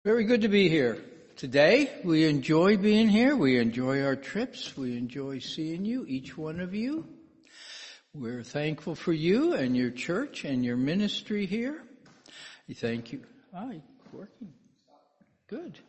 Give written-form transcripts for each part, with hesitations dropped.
Very good to be here today. We enjoy being here. We enjoy our trips. We enjoy seeing you, each one of you. We're thankful for you and your church and your ministry here. We thank you. Hi, working. Good.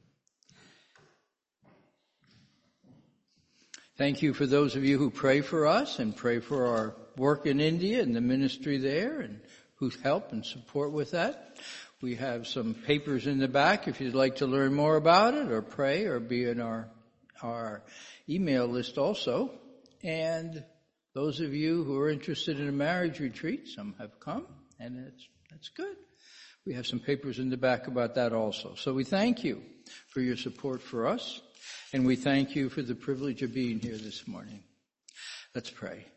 Thank you for those of you who pray for us and pray for our work in India and the ministry there and who help and support with that. We have some papers in the back if you'd like to learn more about it or pray or be in our email list also. And those of you who are interested in a marriage retreat, some have come, and that's good. We have some papers in the back about that also. So we thank you for your support for us, and we thank you for the privilege of being here this morning. Let's pray.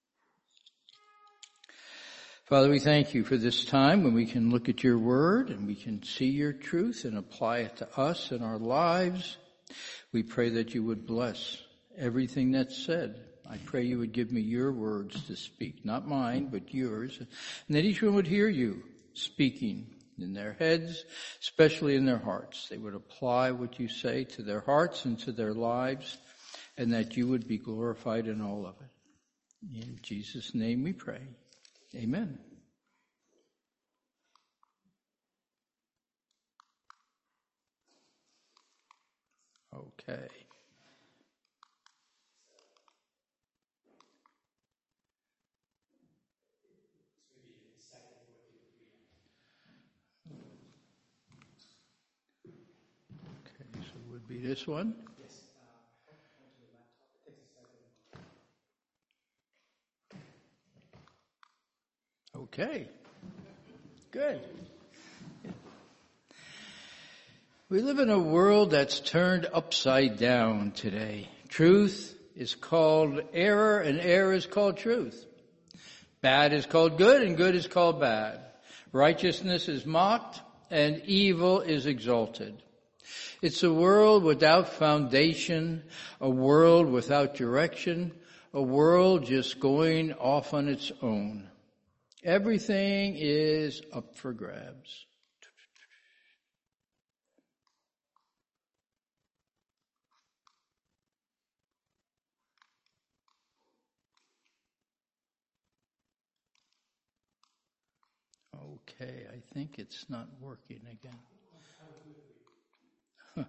Father, we thank you for this time when we can look at your word and we can see your truth and apply it to us and our lives. We pray that you would bless everything that's said. I pray you would give me your words to speak, not mine, but yours, and that each one would hear you speaking in their heads, especially in their hearts. They would apply what you say to their hearts and to their lives, and that you would be glorified in all of it. In Jesus' name we pray. Amen. Okay. Okay, so it would be this one. Okay, good. We live in a world that's turned upside down today. Truth is called error, and error is called truth. Bad is called good, and good is called bad. Righteousness is mocked, and evil is exalted. It's a world without foundation, a world without direction, a world just going off on its own. Everything is up for grabs. Okay, I think it's not working again. Huh.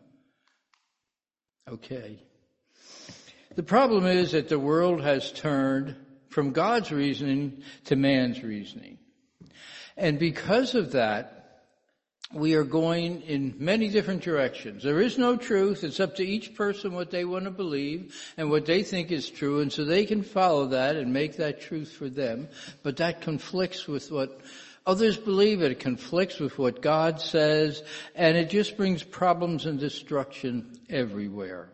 Okay. The problem is that the world has turned from God's reasoning to man's reasoning. And because of that, we are going in many different directions. There is no truth. It's up to each person what they want to believe and what they think is true, and so they can follow that and make that truth for them. But that conflicts with what others believe. It conflicts with what God says, and it just brings problems and destruction everywhere.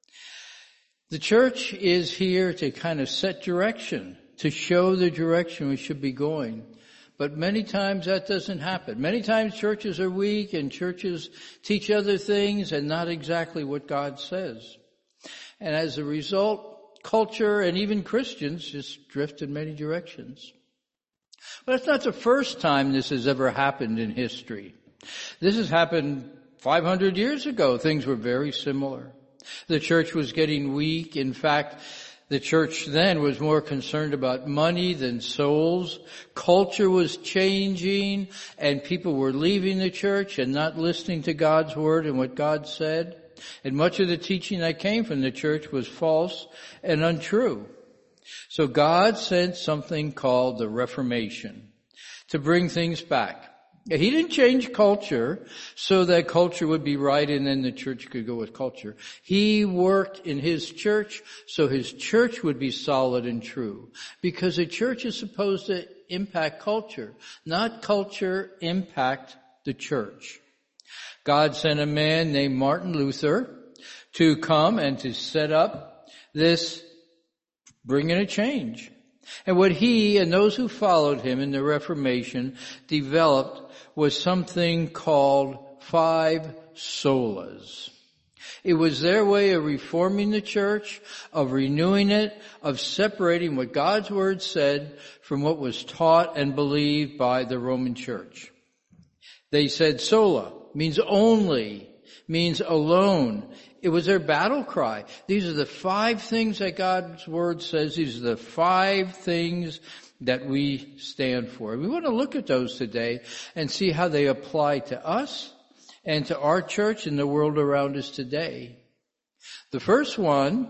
The church is here to kind of set direction, to show the direction we should be going. But many times that doesn't happen. Many times churches are weak and churches teach other things and not exactly what God says. And as a result, culture and even Christians just drift in many directions. But it's not the first time this has ever happened in history. This has happened 500 years ago. Things were very similar. The church was getting weak. In fact, the church then was more concerned about money than souls. Culture was changing, and people were leaving the church and not listening to God's word and what God said. And much of the teaching that came from the church was false and untrue. So God sent something called the Reformation to bring things back. He didn't change culture so that culture would be right and then the church could go with culture. He worked in his church so his church would be solid and true. Because a church is supposed to impact culture, not culture impact the church. God sent a man named Martin Luther to come and to set up this bringing a change. And what he and those who followed him in the Reformation developed was something called 5 solas. It was their way of reforming the church, of renewing it, of separating what God's word said from what was taught and believed by the Roman church. They said sola, means only, means alone. It was their battle cry. These are the 5 things that God's Word says. These are the 5 things that we stand for. We want to look at those today and see how they apply to us and to our church and the world around us today. The first one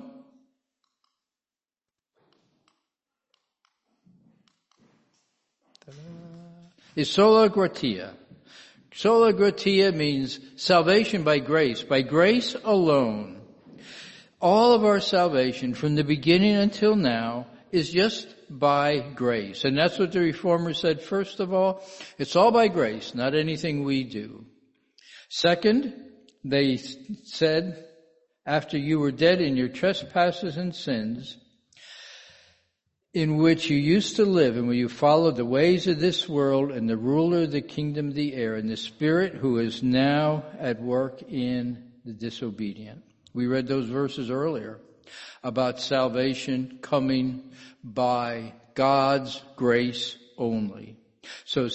is sola gratia. Sola gratia means salvation by grace alone. All of our salvation from the beginning until now is just by grace. And that's what the Reformers said. First of all, it's all by grace, not anything we do. Second, they said, after you were dead in your trespasses and sins, in which you used to live, and where you followed the ways of this world and the ruler of the kingdom of the air, and the spirit who is now at work in the disobedient. We read those verses earlier about salvation coming by God's grace only. So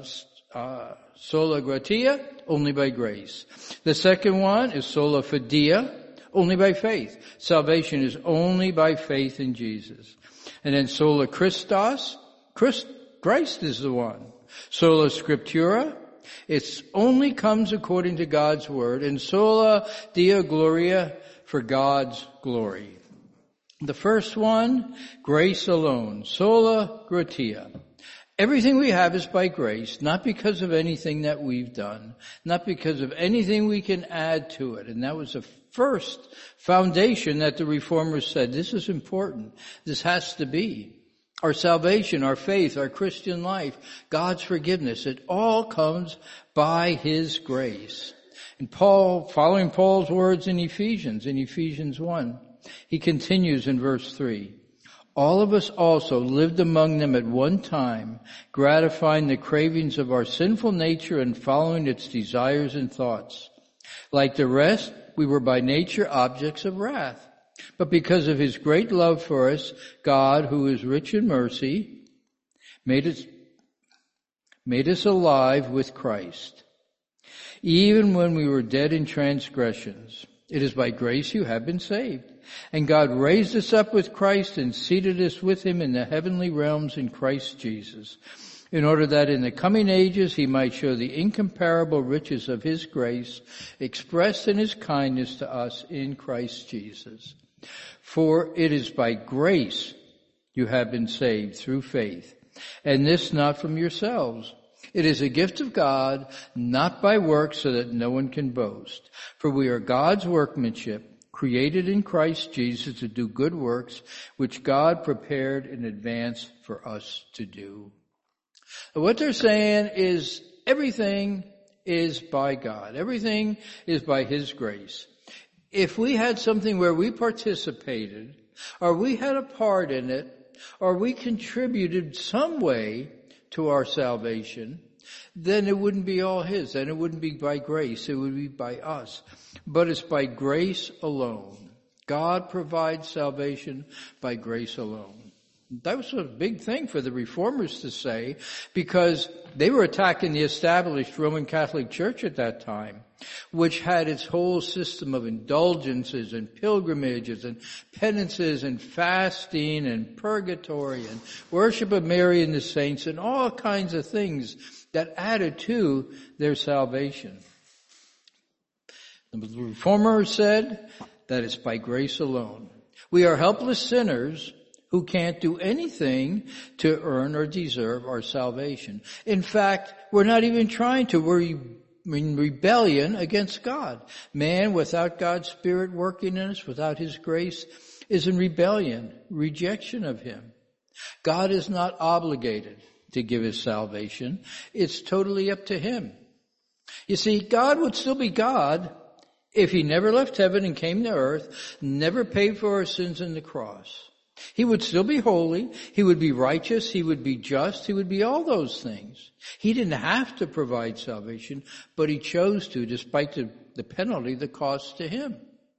sola gratia, only by grace. The second one is sola fide, only by faith. Salvation is only by faith in Jesus. And then sola Christos, Christ is the one. Sola Scriptura, it only comes according to God's Word. And sola Deo Gloria, for God's glory. The first one, grace alone. Sola gratia. Everything we have is by grace, not because of anything that we've done, not because of anything we can add to it. And that was the first foundation that the Reformers said, this is important. This has to be. Our salvation, our faith, our Christian life, God's forgiveness, it all comes by His grace. And Paul, following Paul's words in Ephesians 1, he continues in verse 3. All of us also lived among them at one time, gratifying the cravings of our sinful nature and following its desires and thoughts. Like the rest, we were by nature objects of wrath. But because of His great love for us, God, who is rich in mercy, made us alive with Christ. Even when we were dead in transgressions, it is by grace you have been saved. And God raised us up with Christ and seated us with Him in the heavenly realms in Christ Jesus, in order that in the coming ages He might show the incomparable riches of His grace expressed in His kindness to us in Christ Jesus. For it is by grace you have been saved through faith, and this not from yourselves. It is a gift of God, not by works, so that no one can boast. For we are God's workmanship, created in Christ Jesus to do good works, which God prepared in advance for us to do. What they're saying is everything is by God. Everything is by His grace. If we had something where we participated, or we had a part in it, or we contributed some way to our salvation, then it wouldn't be all His. Then it wouldn't be by grace. It would be by us. But it's by grace alone. God provides salvation by grace alone. That was a big thing for the Reformers to say, because they were attacking the established Roman Catholic Church at that time, which had its whole system of indulgences and pilgrimages and penances and fasting and purgatory and worship of Mary and the saints and all kinds of things that added to their salvation. The Reformers said that it's by grace alone. We are helpless sinners who can't do anything to earn or deserve our salvation. In fact, we're not even trying to. We're in rebellion against God. Man, without God's Spirit working in us, without His grace, is in rebellion, rejection of Him. God is not obligated to give His salvation. It's totally up to Him. You see, God would still be God if He never left heaven and came to earth, never paid for our sins on the cross. He would still be holy. He would be righteous. He would be just. He would be all those things. He didn't have to provide salvation, but He chose to, despite the penalty, the cost to Him.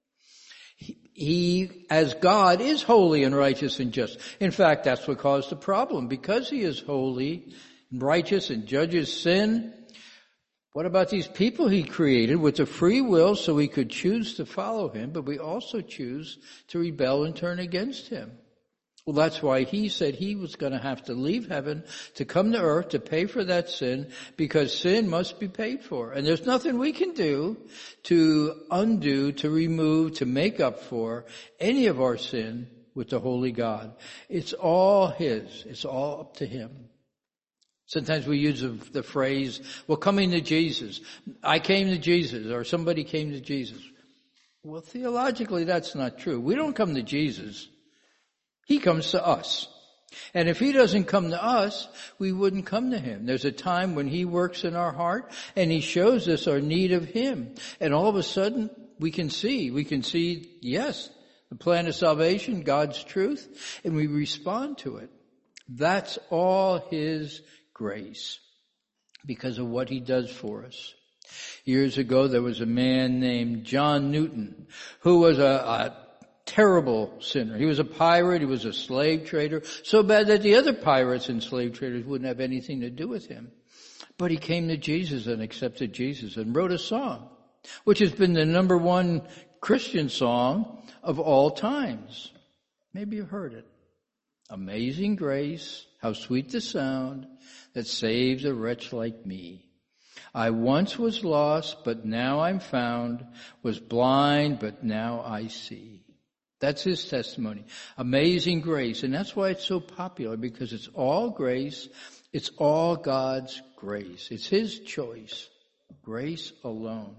He, as God, is holy and righteous and just. In fact, that's what caused the problem. Because He is holy and righteous and judges sin, What about these people he created with a free will so we could choose to follow him, but we also choose to rebel and turn against him? Well, that's why he said he was going to have to leave heaven to come to earth to pay for that sin, because sin must be paid for. And there's nothing we can do to undo, to remove, to make up for any of our sin with the holy God. It's all his. It's all up to him. Sometimes we use the phrase, well, coming to Jesus. I came to Jesus, or somebody came to Jesus. Well, theologically, that's not true. We don't come to Jesus. He comes to us. And if he doesn't come to us, we wouldn't come to him. There's a time when he works in our heart and he shows us our need of him. And all of a sudden, we can see, yes, the plan of salvation, God's truth, and we respond to it. That's all his grace because of what he does for us. Years ago, there was a man named John Newton who was a terrible sinner. He was a pirate. He was a slave trader. So bad that the other pirates and slave traders wouldn't have anything to do with him. But he came to Jesus and accepted Jesus and wrote a song, which has been the number one Christian song of all times. Maybe you've heard it. Amazing grace, how sweet the sound that saves a wretch like me. I once was lost, but now I'm found, was blind, but now I see. That's his testimony. Amazing grace. And that's why it's so popular, because it's all grace. It's all God's grace. It's his choice. Grace alone.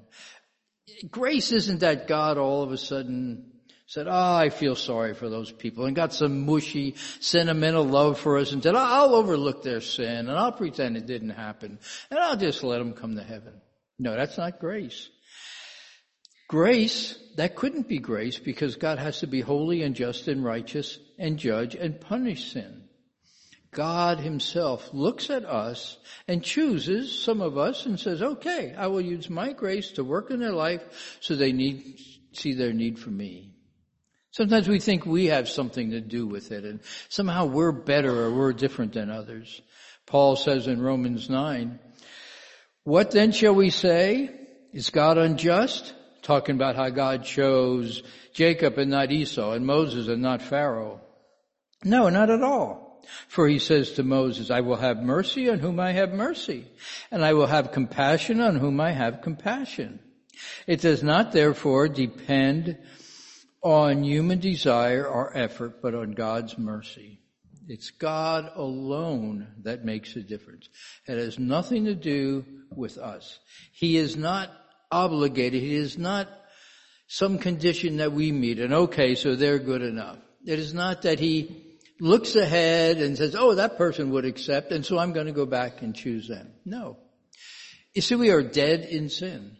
Grace isn't that God all of a sudden said, I feel sorry for those people, and got some mushy, sentimental love for us and said, I'll overlook their sin and I'll pretend it didn't happen and I'll just let them come to heaven. No, that's not grace. Grace, that couldn't be grace, because God has to be holy and just and righteous and judge and punish sin. God himself looks at us and chooses some of us and says, okay, I will use my grace to work in their life so they see their need for me. Sometimes we think we have something to do with it and somehow we're better or we're different than others. Paul says in Romans 9, what then shall we say? Is God unjust? Talking about how God chose Jacob and not Esau, and Moses and not Pharaoh. No, not at all. For he says to Moses, I will have mercy on whom I have mercy, and I will have compassion on whom I have compassion. It does not therefore depend on human desire or effort, but on God's mercy. It's God alone that makes a difference. It has nothing to do with us. He is not obligated. It is not some condition that we meet and okay, so they're good enough. It is not that he looks ahead and says, oh, that person would accept, and so I'm going to go back and choose them. No. You see, we are dead in sin.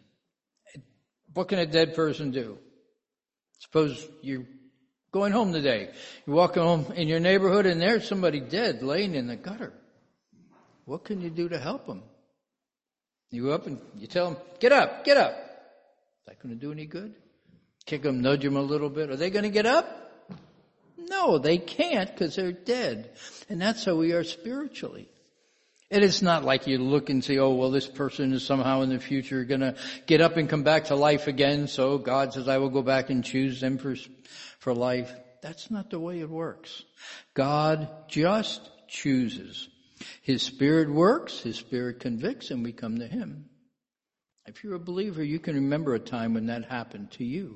What can a dead person do? Suppose you're going home today. You're walking home in your neighborhood and there's somebody dead laying in the gutter. What can you do to help them? You go up and you tell them, get up, get up. Is that going to do any good? Kick them, nudge them a little bit. Are they going to get up? No, they can't, because they're dead. And that's how we are spiritually. And it's not like you look and say, oh, well, this person is somehow in the future going to get up and come back to life again. So God says, I will go back and choose them for life. That's not the way it works. God just chooses. His Spirit works, His Spirit convicts, and we come to Him. If you're a believer, you can remember a time when that happened to you.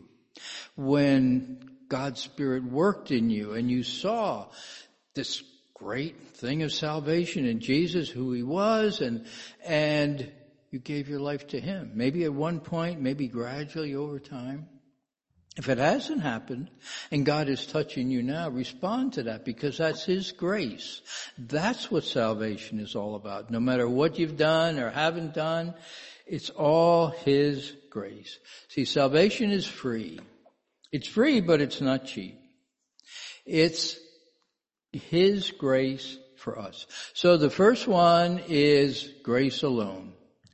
When God's Spirit worked in you and you saw this great thing of salvation in Jesus, who He was, and you gave your life to Him. Maybe at one point, maybe gradually over time. If it hasn't happened and God is touching you now, respond to that, because that's His grace. That's what salvation is all about. No matter what you've done or haven't done, it's all His grace. See, salvation is free. It's free, but it's not cheap. It's His grace for us. So the first one is grace alone.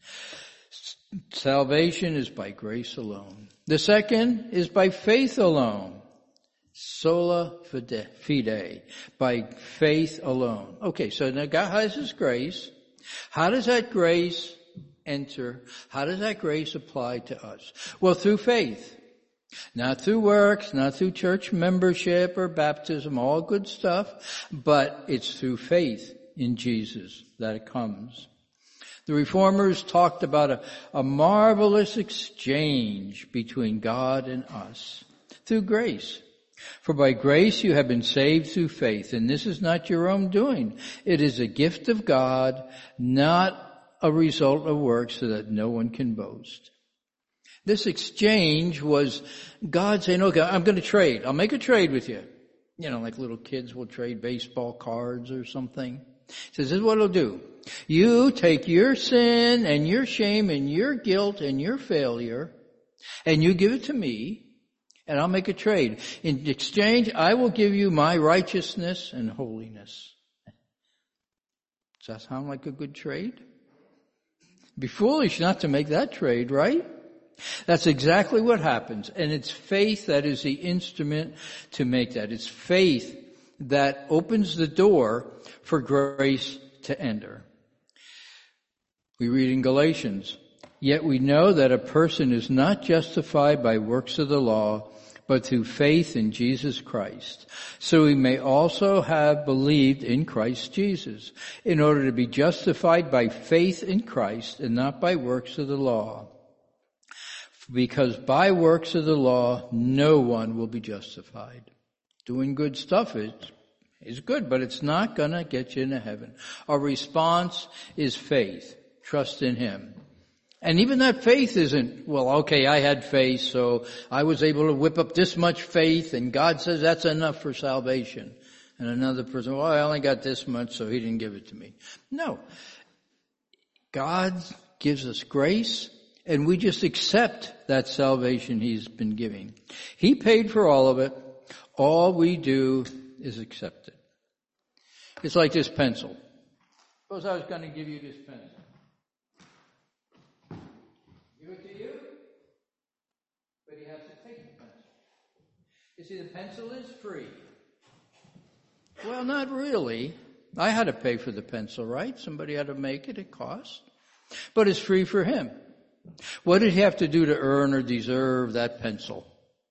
Salvation is by grace alone. The second is by faith alone. Sola fide. By faith alone. Okay, so now God has His grace. How does that grace enter. How does that grace apply to us? Well, through faith. Not through works, not through church membership or baptism, all good stuff, but it's through faith in Jesus that it comes. The Reformers talked about a marvelous exchange between God and us through grace. For by grace you have been saved through faith, and this is not your own doing. It is a gift of God, not a result of works, so that no one can boast. This exchange was God saying, okay, I'm going to trade. I'll make a trade with you. You know, like little kids will trade baseball cards or something. He says, this is what it'll do. You take your sin and your shame and your guilt and your failure, and you give it to me, and I'll make a trade. In exchange, I will give you my righteousness and holiness. Does that sound like a good trade? It'd be foolish not to make that trade, right? That's exactly what happens. And it's faith that is the instrument to make that. It's faith that opens the door for grace to enter. We read in Galatians, yet we know that a person is not justified by works of the law, but through faith in Jesus Christ. So we may also have believed in Christ Jesus, in order to be justified by faith in Christ and not by works of the law. Because by works of the law, no one will be justified. Doing good stuff is good, but it's not going to get you into heaven. Our response is faith. Trust in Him. And even that faith isn't, well, okay, I had faith, so I was able to whip up this much faith, and God says that's enough for salvation. And another person, well, I only got this much, so He didn't give it to me. No. God gives us grace, and we just accept that salvation He's been giving. He paid for all of it. All we do is accept it. It's like this pencil. Suppose I was going to give you this pencil. Give it to you, but you have to take the pencil. You see, the pencil is free. Well, not really. I had to pay for the pencil, right? Somebody had to make it. It cost. But it's free for him. What did he have to do to earn or deserve that pencil?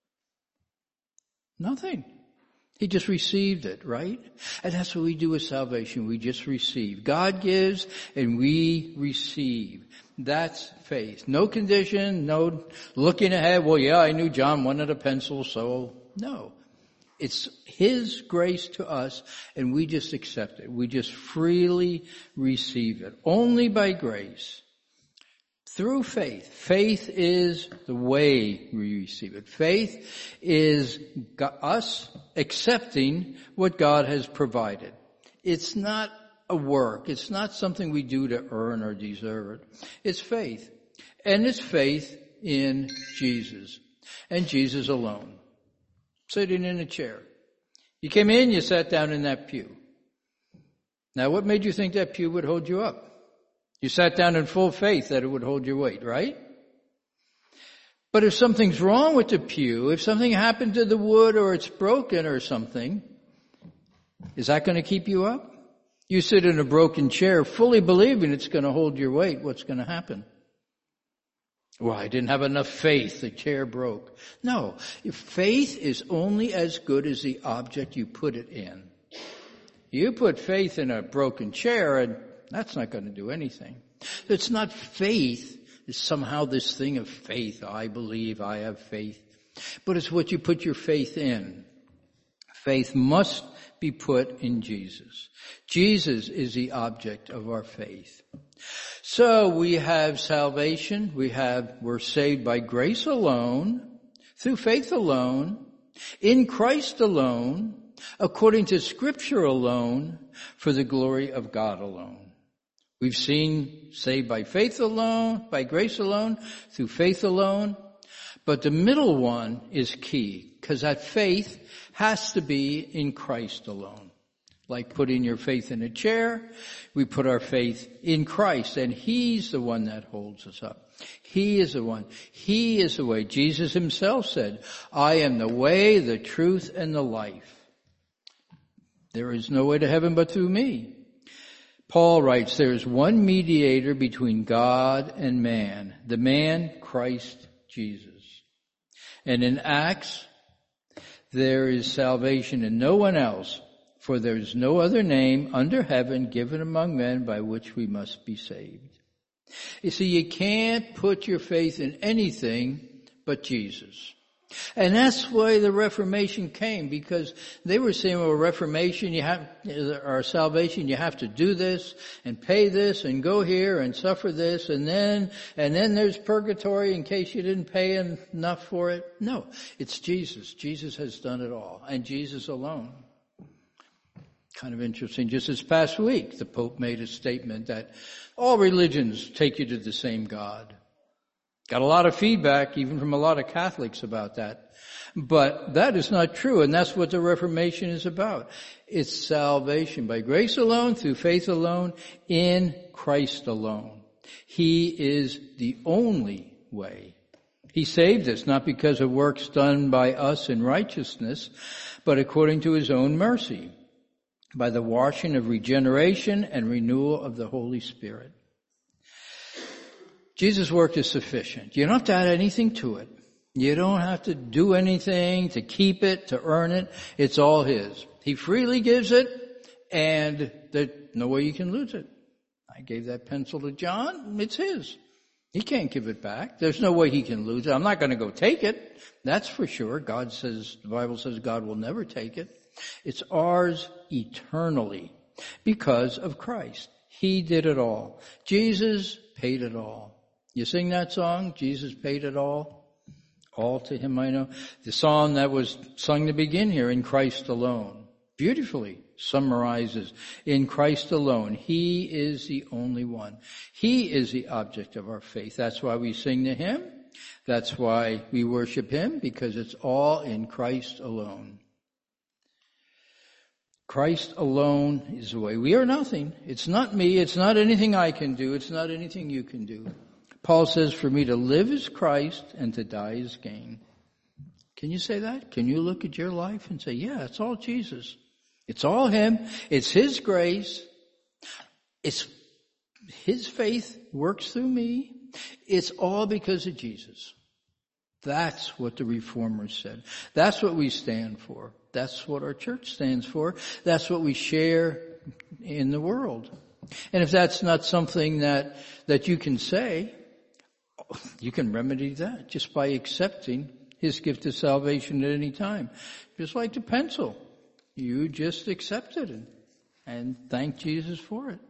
Nothing. He just received it, right? And that's what we do with salvation. We just receive. God gives and we receive. That's faith. No condition, no looking ahead. Well, yeah, I knew John wanted a pencil, so no. It's His grace to us, and we just accept it. We just freely receive it. Only by grace. Through faith. Faith is the way we receive it. Faith is us accepting what God has provided. It's not a work. It's not something we do to earn or deserve it. It's faith. And it's faith in Jesus. And Jesus alone. Sitting in a chair. You came in, you sat down in that pew. Now what made you think that pew would hold you up? You sat down in full faith that it would hold your weight, right? But if something's wrong with the pew, if something happened to the wood or it's broken or something, is that going to keep you up? You sit in a broken chair fully believing it's going to hold your weight. What's going to happen? Well, I didn't have enough faith. The chair broke. No, faith is only as good as the object you put it in. You put faith in a broken chair and that's not going to do anything. It's not faith. It's somehow this thing of faith. I believe, I have faith. But it's what you put your faith in. Faith must be put in Jesus. Jesus is the object of our faith. So we have salvation. We're saved by grace alone, through faith alone, in Christ alone, according to Scripture alone, for the glory of God alone. We've seen saved by faith alone, by grace alone, through faith alone. But the middle one is key, because that faith has to be in Christ alone. Like putting your faith in a chair, we put our faith in Christ, and He's the one that holds us up. He is the one. He is the way. Jesus Himself said, I am the way, the truth, and the life. There is no way to heaven but through me. Paul writes, there is one mediator between God and man, the man Christ Jesus. And in Acts, there is salvation in no one else, for there is no other name under heaven given among men by which we must be saved. You see, you can't put your faith in anything but Jesus. And that's why the Reformation came, because they were saying, well, Reformation, or salvation, you have to do this and pay this and go here and suffer this, and then there's purgatory in case you didn't pay enough for it. No, it's Jesus. Jesus has done it all, and Jesus alone. Kind of interesting. Just this past week, the Pope made a statement that all religions take you to the same God. Got a lot of feedback, even from a lot of Catholics, about that. But that is not true, and that's what the Reformation is about. It's salvation by grace alone, through faith alone, in Christ alone. He is the only way. He saved us, not because of works done by us in righteousness, but according to His own mercy, by the washing of regeneration and renewal of the Holy Spirit. Jesus' work is sufficient. You don't have to add anything to it. You don't have to do anything to keep it, to earn it. It's all His. He freely gives it, and there's no way you can lose it. I gave that pencil to John. It's his. He can't give it back. There's no way he can lose it. I'm not going to go take it. That's for sure. The Bible says God will never take it. It's ours eternally because of Christ. He did it all. Jesus paid it all. You sing that song, Jesus paid it all. All to Him I know. The song that was sung to begin here, in Christ alone, beautifully summarizes, in Christ alone. He is the only one. He is the object of our faith. That's why we sing to Him. That's why we worship Him, because it's all in Christ alone. Christ alone is the way. We are nothing. It's not me. It's not anything I can do. It's not anything you can do. Paul says, for me to live is Christ and to die is gain. Can you say that? Can you look at your life and say, yeah, it's all Jesus. It's all Him. It's His grace. It's His faith works through me. It's all because of Jesus. That's what the Reformers said. That's what we stand for. That's what our church stands for. That's what we share in the world. And if that's not something that you can say, you can remedy that just by accepting His gift of salvation at any time. Just like the pencil. You just accept it and thank Jesus for it.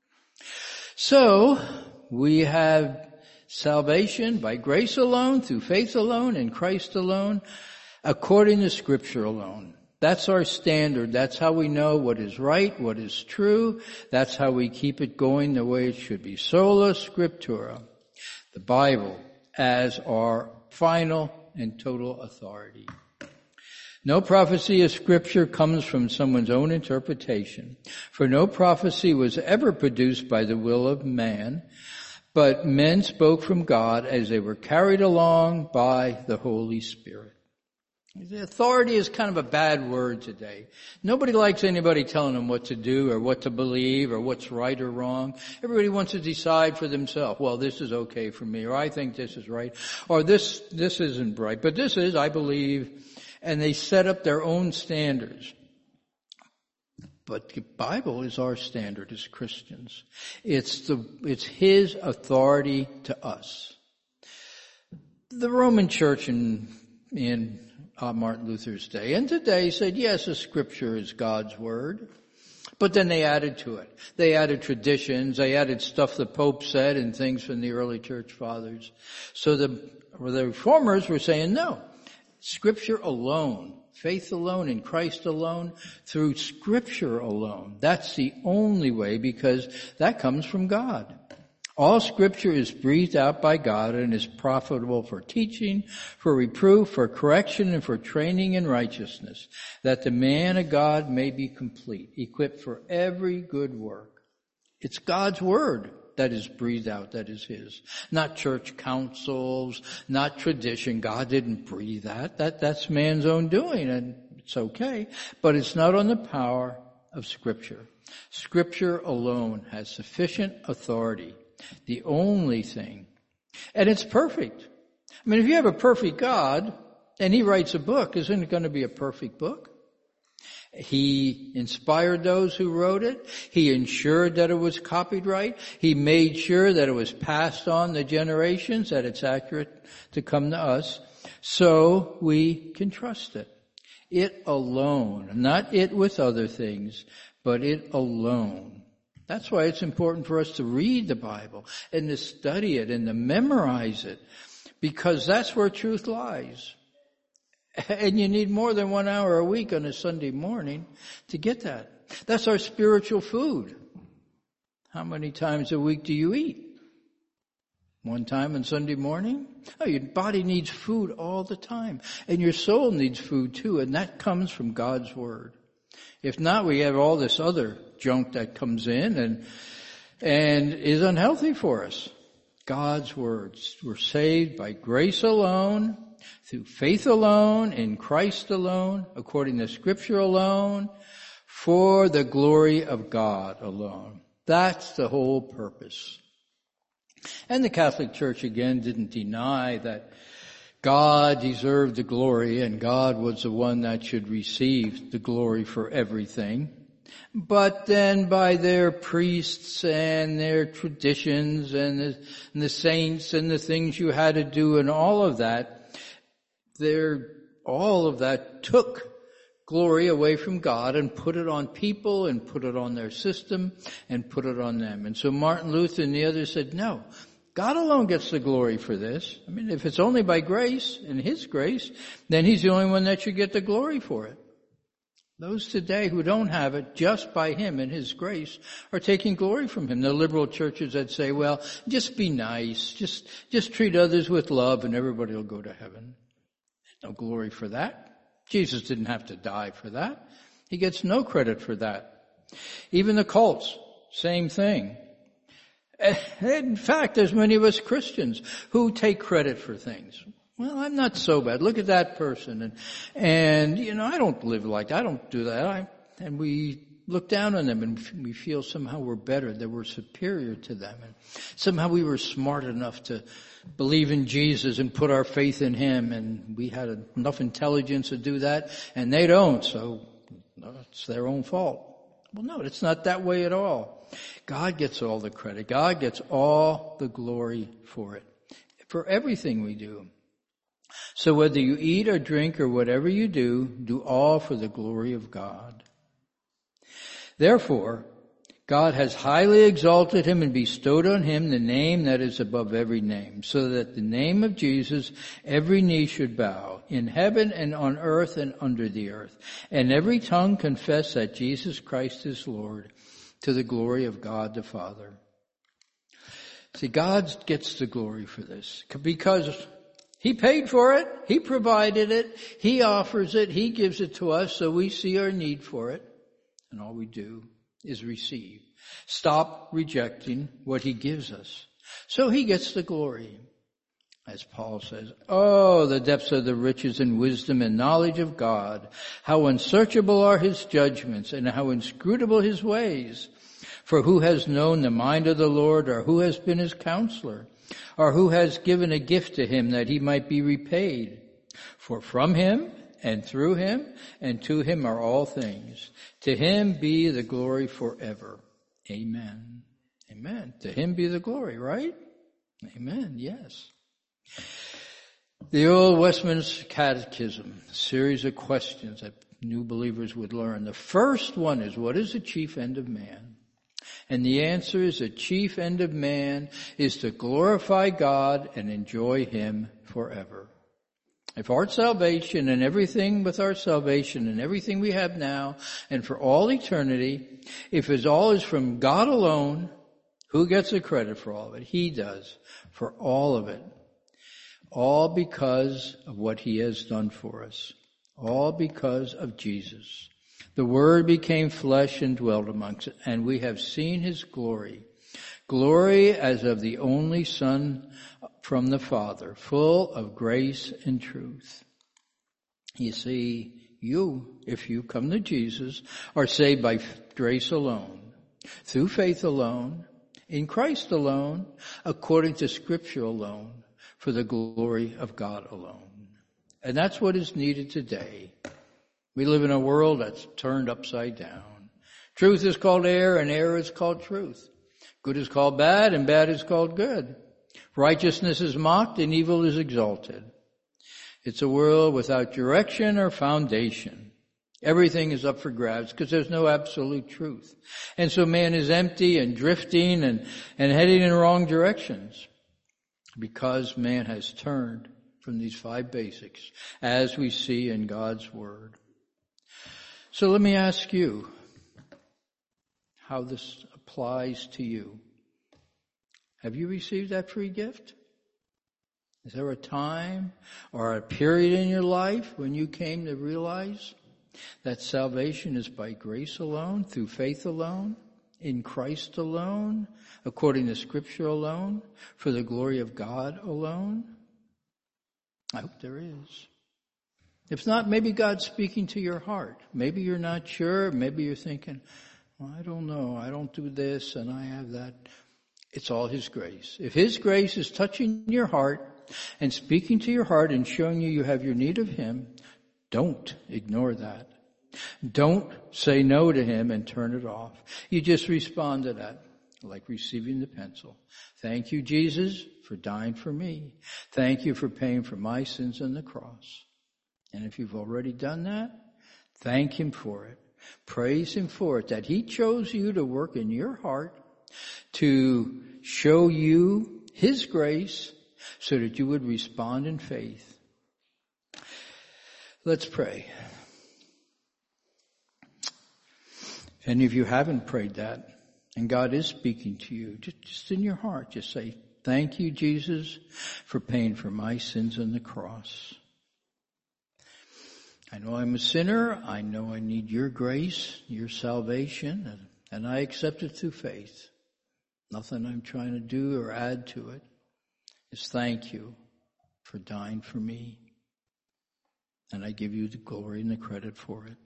So, we have salvation by grace alone, through faith alone, in Christ alone, according to Scripture alone. That's our standard. That's how we know what is right, what is true. That's how we keep it going the way it should be. Sola Scriptura. The Bible as our final and total authority. No prophecy of Scripture comes from someone's own interpretation, for no prophecy was ever produced by the will of man, but men spoke from God as they were carried along by the Holy Spirit. The authority is kind of a bad word today. Nobody likes anybody telling them what to do or what to believe or what's right or wrong. Everybody wants to decide for themselves. Well, this is okay for me, or I think this is right, or this isn't right, but this is, I believe, and they set up their own standards. But the Bible is our standard as Christians. It's His authority to us. The Roman Church in Martin Luther's day and today said, yes, the Scripture is God's Word. But then they added to it. They added traditions. They added stuff the Pope said and things from the early church fathers. So the Reformers were saying, no, Scripture alone, faith alone, in Christ alone, through Scripture alone. That's the only way, because that comes from God. All Scripture is breathed out by God and is profitable for teaching, for reproof, for correction, and for training in righteousness, that the man of God may be complete, equipped for every good work. It's God's Word that is breathed out, that is His. Not church councils, not tradition. God didn't breathe that. That's man's own doing, and it's okay. But it's not on the power of Scripture. Scripture alone has sufficient authority. The only thing. And it's perfect. I mean, if you have a perfect God and He writes a book, isn't it going to be a perfect book? He inspired those who wrote it. He ensured that it was copied right. He made sure that it was passed on the generations, that it's accurate to come to us. So we can trust it. It alone, not it with other things, but it alone. That's why it's important for us to read the Bible and to study it and to memorize it, because that's where truth lies. And you need more than 1 hour a week on a Sunday morning to get that. That's our spiritual food. How many times a week do you eat? 1 time on Sunday morning? Oh, your body needs food all the time. And your soul needs food too, and that comes from God's Word. If not, we have all this other junk that comes in and is unhealthy for us. God's words. We're saved by grace alone, through faith alone, in Christ alone, according to Scripture alone, for the glory of God alone. That's the whole purpose. And the Catholic Church, again, didn't deny that God deserved the glory and God was the one that should receive the glory for everything. But then by their priests and their traditions and the saints and the things you had to do and all of that, all of that took glory away from God and put it on people and put it on their system and put it on them. And so Martin Luther and the others said, no, God alone gets the glory for this. I mean, if it's only by grace and His grace, then He's the only one that should get the glory for it. Those today who don't have it just by Him and His grace are taking glory from Him. The liberal churches that say, well, just be nice, just treat others with love and everybody will go to heaven. No glory for that. Jesus didn't have to die for that. He gets no credit for that. Even the cults, same thing. In fact, there's many of us Christians who take credit for things. Well, I'm not so bad. Look at that person. And you know, I don't live like that. I don't do that. And we look down on them and we feel somehow we're better, that we're superior to them. And somehow we were smart enough to believe in Jesus and put our faith in Him, and we had enough intelligence to do that, and they don't, so it's their own fault. Well, no, it's not that way at all. God gets all the credit. God gets all the glory for it, for everything we do. So whether you eat or drink or whatever you do all for the glory of God. Therefore, God has highly exalted Him and bestowed on Him the name that is above every name, so that the name of Jesus every knee should bow, in heaven and on earth and under the earth, and every tongue confess that Jesus Christ is Lord, to the glory of God the Father. See, God gets the glory for this, because He paid for it, He provided it, He offers it, He gives it to us, so we see our need for it, and all we do is receive. Stop rejecting what He gives us. So He gets the glory. As Paul says, oh, the depths of the riches and wisdom and knowledge of God. How unsearchable are His judgments and how inscrutable His ways. For who has known the mind of the Lord, or who has been His counselor, or who has given a gift to Him that He might be repaid? For from Him and through Him and to Him are all things. To Him be the glory forever. Amen. Amen. To Him be the glory, right? Amen. Yes. The old Westminster Catechism, a series of questions that new believers would learn. The first one is, what is the chief end of man? And the answer is, the chief end of man is to glorify God and enjoy Him forever. If our salvation and everything with our salvation and everything we have now and for all eternity, if it all is from God alone, who gets the credit for all of it? He does, for all of it. All because of what He has done for us. All because of Jesus. The Word became flesh and dwelt amongst us, and we have seen His glory. Glory as of the only Son from the Father, full of grace and truth. You see, You, if you come to Jesus, are saved by grace alone, through faith alone, in Christ alone, according to Scripture alone, for the glory of God alone. And that's what is needed today. We live in a world that's turned upside down. Truth is called error, and error is called truth. Good is called bad, and bad is called good. Righteousness is mocked, and evil is exalted. It's a world without direction or foundation. Everything is up for grabs because there's no absolute truth. And so man is empty and drifting and heading in wrong directions because man has turned from these 5 basics as we see in God's Word. So let me ask you how this applies to you. Have you received that free gift? Is there a time or a period in your life when you came to realize that salvation is by grace alone, through faith alone, in Christ alone, according to Scripture alone, for the glory of God alone? I hope there is. If not, maybe God's speaking to your heart. Maybe you're not sure. Maybe you're thinking, well, I don't know. I don't do this and I have that. It's all His grace. If His grace is touching your heart and speaking to your heart and showing you have your need of Him, don't ignore that. Don't say no to Him and turn it off. You just respond to that, like receiving the pencil. Thank you, Jesus, for dying for me. Thank you for paying for my sins on the cross. And if you've already done that, thank Him for it. Praise Him for it, that He chose you to work in your heart to show you His grace so that you would respond in faith. Let's pray. If any of you haven't prayed that, and God is speaking to you, just in your heart, just say, thank you, Jesus, for paying for my sins on the cross. I know I'm a sinner. I know I need your grace, your salvation, and I accept it through faith. Nothing I'm trying to do or add to it. Just thank you for dying for me. And I give you the glory and the credit for it.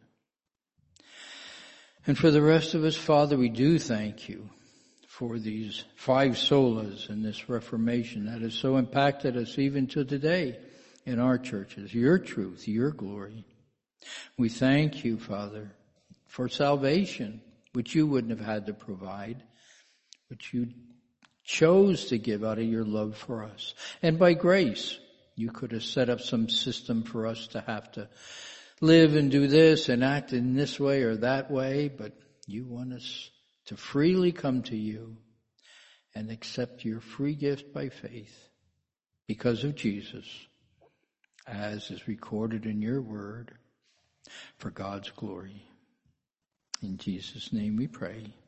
And for the rest of us, Father, we do thank you for these 5 solas and this Reformation that has so impacted us even to today in our churches. Your truth, your glory. We thank you, Father, for salvation, which you wouldn't have had to provide, which you chose to give out of your love for us. And by grace, you could have set up some system for us to have to live and do this and act in this way or that way, but you want us to freely come to you and accept your free gift by faith because of Jesus, as is recorded in your word, for God's glory. In Jesus' name we pray.